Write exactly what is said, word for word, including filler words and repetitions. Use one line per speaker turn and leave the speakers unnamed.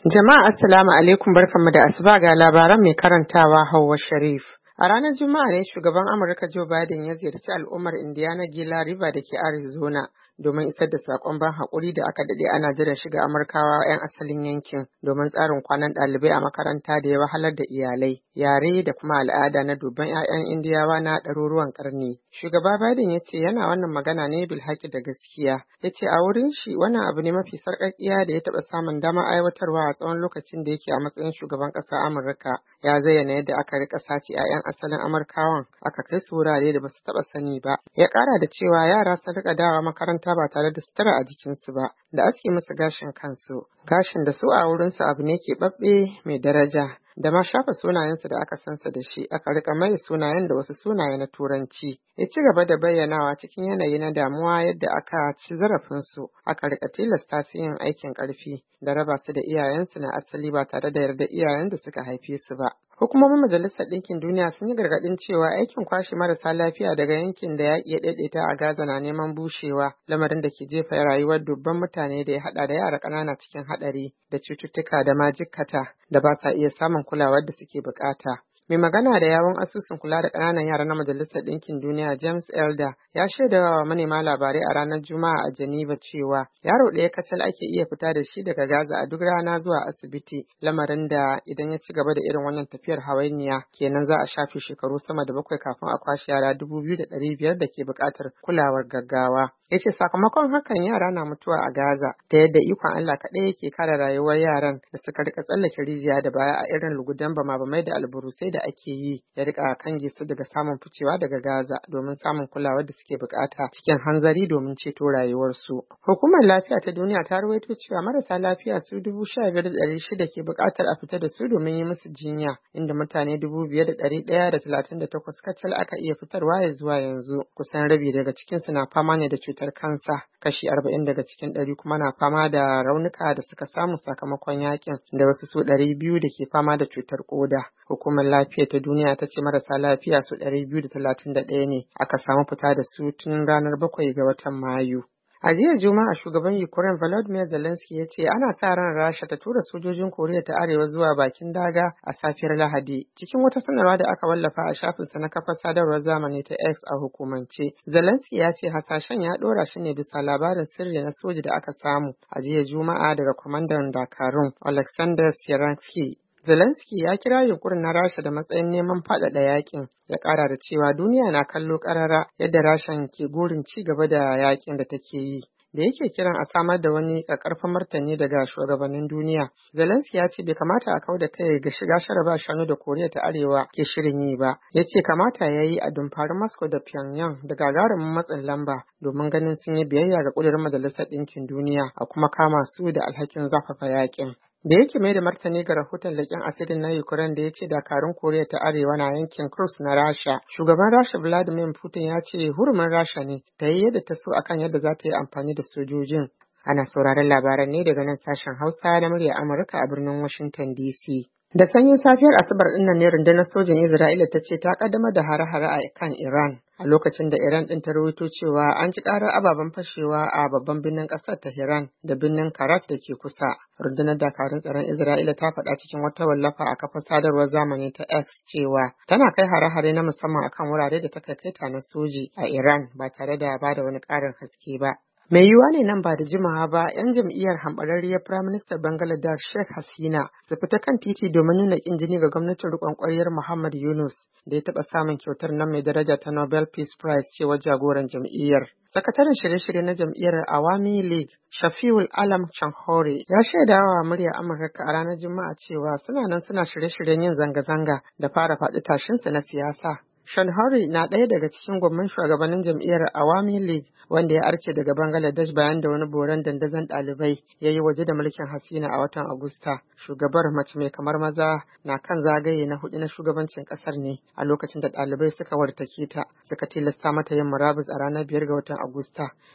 Jama'a assalamu alaikum barkanmu da asuba ga labaran mai karantawa Hauwa Sharif. A ranar Juma'a ne shugaban Amurka Joe Biden ya ziyarci al'ummar Indiana Gila River da ke Arizona domin isar da saƙon ban haƙuri da aka daɗe ana jiran shiga Amurkawa 'yan asalin yankin domin tsarin kwanan ɗalibai a makaranta da ya wahalar da iyalai, yare da kuma al'ada na dubban 'ya'yan Indiyawa na ɗaruruwan ƙarni. Shugaba Biden ya ce yana wannan magana ne bilhaki da gaskiya. Ya ce a wurin shi wannan abu ne mafi sarƙaƙƙiya da ya taɓa samun damar aiwatarwa a tsawon lokacin da yake a matsayin shugaban ƙasar Amurka. Ya zayyana yadda aka rika sace 'ya'yan asalin Amurkawan aka kai su wurare da basu taɓa sani ba. Ya ƙara da cewa yara sun rika dawa makaranta ba tare da sutura a jikinsu ba, da aske musu gashin kansu, gashin da su a wurinsu abu ne keɓaɓɓe mai daraja. Da ma shafa sunayensu da aka sansa da shi aka rika mai sunayen da wasu sunaye na turanci. Ya ci gaba da bayyanawa cikin yanayi na damuwa yadda aka ci zarafinsu aka rika tilasta su yin aikin ƙarfi da raba su da iyayensu na asali ba tare da yarda iyayen da suka haife su ba. Hukumomin Majalisar Ɗinkin Duniya sun yi gargaɗin cewa aikin kwashe marasa lafiya daga yankin da yaƙi ya ɗaiɗaita a Gaza na neman bushewa, lamarin da ke jefa rayuwar dubban mutane da ya haɗa da yara ƙanana cikin haɗari da cututtuka da ma jikkata da ba sa iya samun kulawar da suke buƙata. Mai magana da yawun asusun kula da ƙananan yara na Majalisar Ɗinkin Duniya James Elder ya shaida wa manema labarai a ranar Juma'a a Geneva cewa yaro ɗaya kacal ake iya fita da shi daga Gaza a duk rana zuwa asibiti, lamarin da idan ya ci gaba da irin wannan tafiyar hawainiya kenan za a shafe shekaru sama da bakwai kafin a kwashe yara dubu biyu da ɗari biyar da ke buƙatar kulawar gaggawa. Ya ce sakamakon hakan yara na mutuwa a Gaza ta yadda ikon Allah kaɗai yake kare rayuwar yaran da suka rika tsallake rijiya da baya a irin lugudan bama-bamai da alburusai da ake yi ya rika kange su daga samun ficewa daga Gaza domin samun kulawar da suke bukata cikin hanzari domin ceto rayuwarsu. Hukumar lafiya ta duniya ta rawaito cewa marasa lafiya su dubu sha biyar da ɗari shida ke bukatar a fita da su domin yi musu jinya, inda mutane dubu biyar da ɗari ɗaya da talatin da takwas kacal aka iya fitarwa ya zuwa yanzu. Kusan rabi daga cikinsu na fama ne da cutar kansa, kashi arba'in daga cikin ɗari kuma na fama da raunuka da suka samu sakamakon yakin, da wasu su ɗari biyu da ke fama da cutar koda. Hukumar lafiya ta duniya ta ce marasa lafiya su ɗari biyu da talatin da ɗaya ne aka samu fita da su tun ranar bakwai ga watan Mayu. A jiya Juma'a shugaban Ukraine Volodymyr Zelensky ya ce ana sa ran Rasha ta tura sojojin Koriya ta Arewa zuwa bakin daga a safiyar Lahadi. Cikin wata sanarwa da aka wallafa a shafinsa na kafar sadarwar zamani ta X a hukumance, Zelensky ya ce hasashen ya ɗora shi ne bisa labarin sirri na soji da aka samu a jiya Juma'a daga kwamandan Dakarun Alexander Sierransky. Zelensky ya kira yunkurin na Rasha da matsayin neman faɗaɗa yakin, ya ƙara da cewa duniya na kallo ƙarara yadda Rashan ke gurin ci gaba da yakin da take yi. Da yake kiran a samar da wani ƙaƙƙarfan martani daga shugabannin duniya, Zelensky ya ce bai kamata a kau da kai ga shiga sharaba shanu da Koriya ta Arewa ke shirin yi ba. Ya ce kamata ya yi a dumfari Moscow da Pyongyang da gagarumin matsin lamba domin ganin sun yi biyayya ga ƙudurin Majalisar Ɗinkin Duniya a kuma kama su da alhakin zafafa yakin. Da yake mai da martani ga rahoton leƙen asirin na Ukraine da ya ce dakarun Koriya ta Arewa na yankin Kursk na Rasha, shugaban Rasha Vladimir Putin ya ce hurumin Rasha ne ta yi yadda ta so akan yadda za ta yi amfani da sojojin. Ana sauraron labaran ne daga nan sashen Hausa na murya Amurka a birnin Washington D C. Da sanyin safiyar Asabar ɗin nan ne rundunar sojin Isra'ila ta ce ta kaddamar da hare-hare a kan Iran a lokacin da Iran ɗin ta rawaito cewa an ji ƙarar ababen fashewa a babban birnin ƙasar Tehran da birnin Karat da ke kusa. Rundunar dakarun tsaron Isra'ila ta faɗa cikin wata wallafa a kafar sadarwar zamani ta X cewa tana kai hare-hare na musamman akan wurare da ta kai ta na soji a Iran ba tare da ba da wani ƙarin haske ba. Mai yiwuwa ne nan ba da jimawa ba 'yan jam'iyyar hamɓararriyar Firaministan Bangladesh Sheikh Hasina su fita kan titi domin nuna ƙin jini ga gwamnatin riƙon ƙwaryar Muhammad Yunus da ya taɓa samun kyautar nan mai daraja ta Nobel Peace Prize cewa jagoran jam'iyyar. Sakataren shirye-shirye na jam'iyyar Awami League, Shafiul Alam Chanhore, ya shaida wa muryar Amurka a ranar Juma'a cewa suna nan suna shirye-shiryen yin zanga-zanga da fara faɗi tashinsu na siyasa. Chanhore na ɗaya daga cikin gwamman shugabannin jam'iyyar Awami League wanda ya arce daga Bangladesh bayan da wani boran dandazon ɗalibai ya yi waje da mulkin Hasina a watan Agusta. Shugabar mace mai kamar maza na kan zagaye na hudu na shugabancin ƙasar ne a lokacin da ɗalibai suka wartake ta suka tilasta mata yin murabus a ranar biyar ga watan Agusta